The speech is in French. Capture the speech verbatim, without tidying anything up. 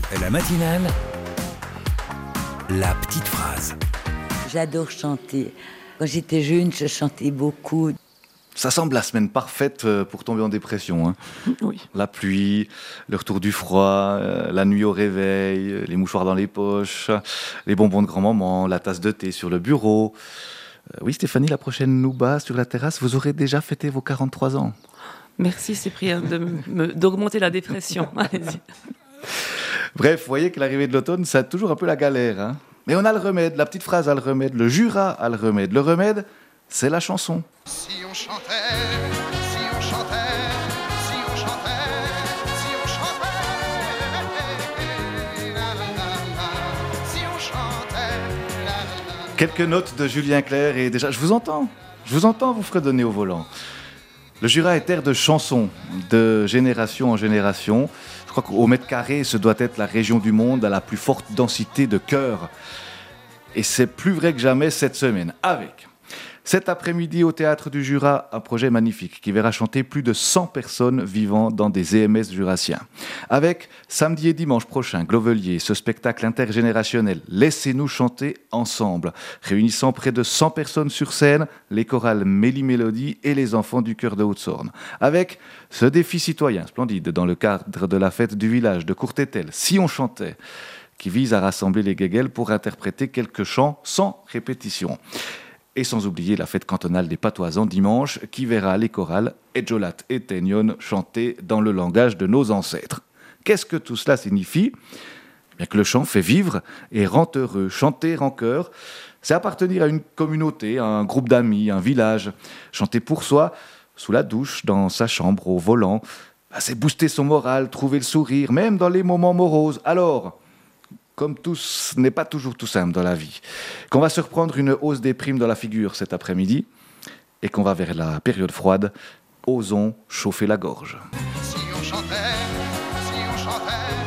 La matinale, la petite phrase. J'adore chanter. Quand j'étais jeune, je chantais beaucoup. Ça semble la semaine parfaite pour tomber en dépression. Hein. Oui. La pluie, le retour du froid, euh, la nuit au réveil, les mouchoirs dans les poches, les bonbons de grand-maman, la tasse de thé sur le bureau. Euh, oui, Stéphanie, la prochaine Nouba sur la terrasse, vous aurez déjà fêté vos quarante-trois ans. Merci Cyprien de me, d'augmenter la dépression. Allez-y. Bref, vous voyez que l'arrivée de l'automne, c'est toujours un peu la galère. Hein. Mais on a le remède, la petite phrase a le remède, le Jura a le remède. Le remède, c'est la chanson. Si on chantait, si on chantait, si on chantait, si on chantait, la, la, la, la, si on chantait, la, la, la. Quelques notes de Julien Clerc et déjà, je vous entends, je vous entends vous fredonner au volant. Le Jura est terre de chansons, de génération en génération. Je crois qu'au mètre carré, ce doit être la région du monde à la plus forte densité de chœurs. Et c'est plus vrai que jamais cette semaine, avec cet après-midi au Théâtre du Jura, un projet magnifique qui verra chanter plus de cent personnes vivant dans des E M S jurassiens. Avec samedi et dimanche prochain, Glovelier, ce spectacle intergénérationnel « Laissez-nous chanter ensemble », réunissant près de cent personnes sur scène, les chorales Méli-Mélodie et les enfants du chœur de Haute-Saône. Avec ce défi citoyen splendide dans le cadre de la fête du village de Courtétel, « Si on chantait », qui vise à rassembler les guéguels pour interpréter quelques chants sans répétition. Et sans oublier la fête cantonale des patoisans dimanche, qui verra les chorales Edjolat et Teignon chanter dans le langage de nos ancêtres. Qu'est-ce que tout cela signifie ? Bien que le chant fait vivre et rend heureux. Chanter en chœur, c'est appartenir à une communauté, à un groupe d'amis, à un village. Chanter pour soi, sous la douche, dans sa chambre, au volant, c'est booster son moral, trouver le sourire, même dans les moments moroses. Alors, comme tous, n'est pas toujours tout simple dans la vie, qu'on va se reprendre une hausse des primes dans la figure cet après-midi et qu'on va vers la période froide, osons chauffer la gorge. Si on chantait, si on chantait,